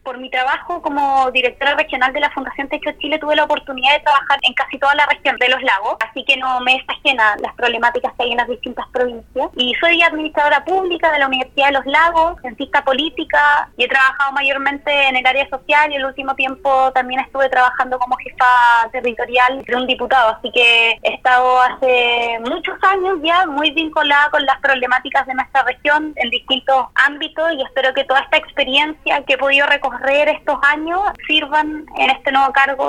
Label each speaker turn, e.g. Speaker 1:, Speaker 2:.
Speaker 1: Por mi trabajo como directora regional de la Fundación Techo Chile tuve la oportunidad de trabajar en casi toda la región de los lagos, así que no me es ajena las problemáticas que hay en las distintas provincias. Y soy administradora pública de la Universidad de los Lagos, cientista política, y he trabajado mayormente en el área social y el último tiempo también estuve trabajando como jefa territorial de un diputado, así que he estado hace muchos años ya muy vinculada con las problemáticas de nuestra región en distintos ámbitos y espero que toda esta experiencia que he podido recorrer estos años sirvan en este nuevo cargo